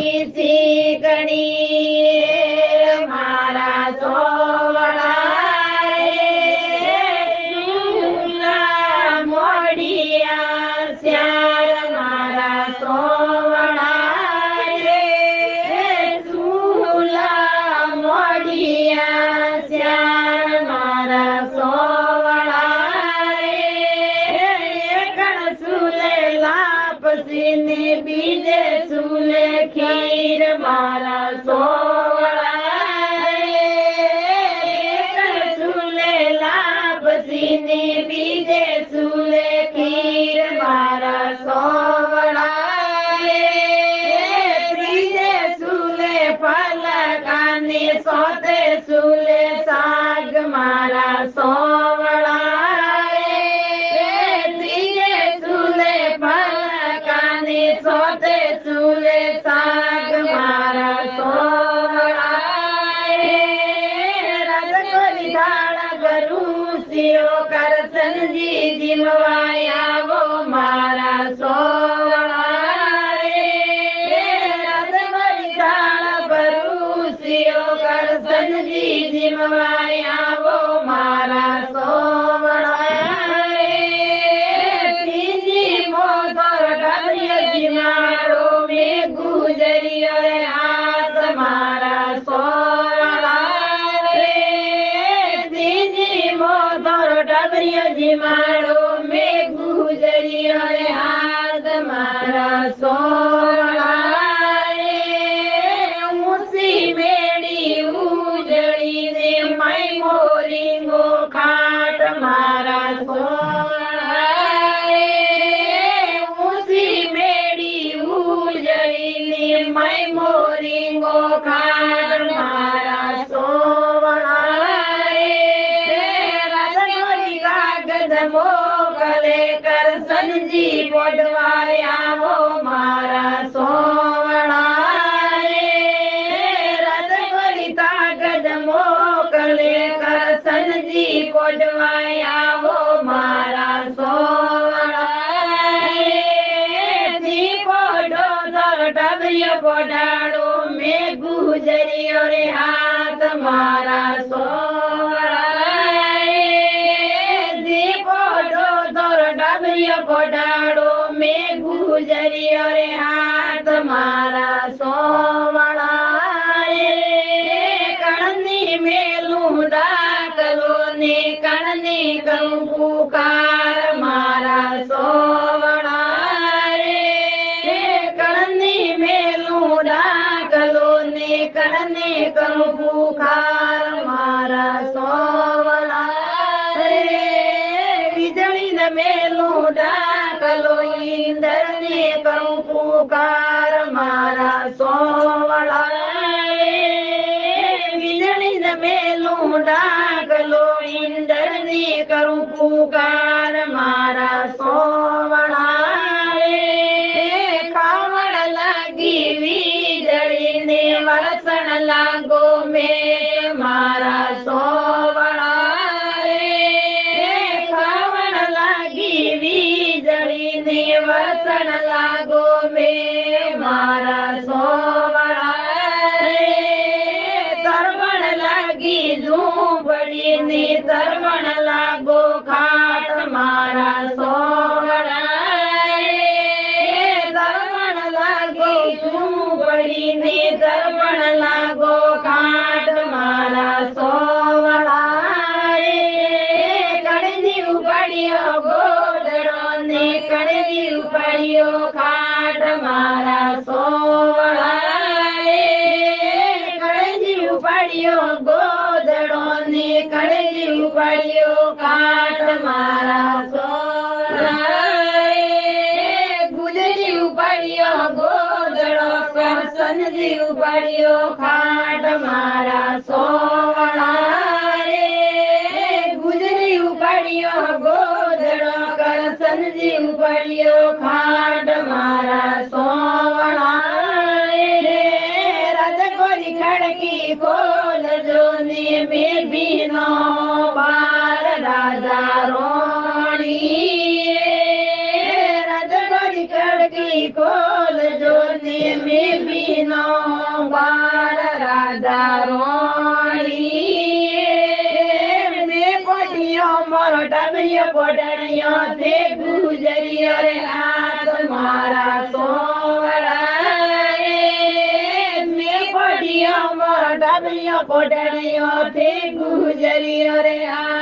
શીકણી મારા સોવળા ઝૂલા મોઢિયા શ્યાર મારા સોવળા ઝૂલા મોઢિયા શ્યાર મારા સોવળા એકણ સુલે લાપસીને બીજે સુલે ખીર મારા સોવળા એકણ સુલે લાપસીને બીજે સુલે ખીર મારા સોવળા ત્રીજે સુલે પલકાને સોતે સુલે સાગ મારા સોવળા ત્રીજે સુલે પલકાને સોતે સુલે સાગ મારા સોવળા રાજકોરી ધાણા ગરુસિયો કરસનજી જીમવાય આવો મારા સોવળા રાજકોરી ધાણા ગરુસિયો કરસનજી જીમવાય આવો મારા સોવળા ત્રીજી મોદર ઢબિયજી મારો મે ગુજરિયો રે હાથ મારા સોવળા ત્રીજી મોદર ઢબિયજી મારો મે ગુજરિયો રે હાથ મારા સોવળા ઊંચી મેળી ઉજળીને મય મોરીંગો ખાટ મારા સોવળા ઊંચી મેળી ઉજળીને મય મોરીંગો ખાટ મારા સોવળા રાજકોરી કાગળ મોકલે કરસનજી પોઢવાય આવો મારા સોવળા રાજકોરી કાગળ મોકલે કરસનજી પોઢવાય આવો મારા સોવળા પોઢો ધર ઢબિયો પોઢાડો મે ગુજરિયો રે હાથ મારા સોવળા પોઢો ધર ઢબિયો પોઢાડો મે ગુજરિયો રે હાથ મારા સોવળા કણની મેલું ડાકલો ને કણની કરું પુકાર મારા સોવળા કણની મેલું ડાકલો ને કણને કરું પુકાર મારા સોવળા વીજળી ને મેલું ડાકલો ઈંદરને કરું પુકાર મારા સોવળા વીજળી ને મેલું ડાકલો ઈંદરને કરું પુકાર મારા સોવળા ખાવણ લાગી વીજળીને વરસણ લાગો મે મારા સોવળા ખાવણ લાગી વીજળીને વરસણ લાગો મે મારા સોવળા તરવણ લાગી ઝૂંપડીને તરવણ લાગો ખાટ મારા સોવળા તરવણ લાગો ઝૂંપડીને તરવણ લાગો ખાટ મારા સોવળા કડદી ઉપાડ્યો ગોદડો ને કડદી ઉપાડ્યો ખાટ મારા સોવળા કડદી ઉપાડ્યો ગોદડો ને કડદી ઉપાડ્યો ખાટ મારા સોવળા ગુજરી ઉપાડ્યો ગોદડો કરસનજી ઉપાડ્યો ખાટ મારા સોવળા ગુજરી ઉપાડ્યો ગોદડો કરસનજી ઉપાડ્યો ખાટ મારા સોવળા રાજકોરી ખડકી ખોલજો ને બેબીનો બાર રાજા રોણી રાજકોરી ખડકી ખોલજો ને ને મેં બીનો બાળ રાધા રોણી મેં પટિયો મારો ડાબિયો પોટણિયો તે ગુજરિયો રે હાથ મારા સોળાએ મેં પટિયો મારો ડાબિયો પોટણિયો તે ગુજરિયો રે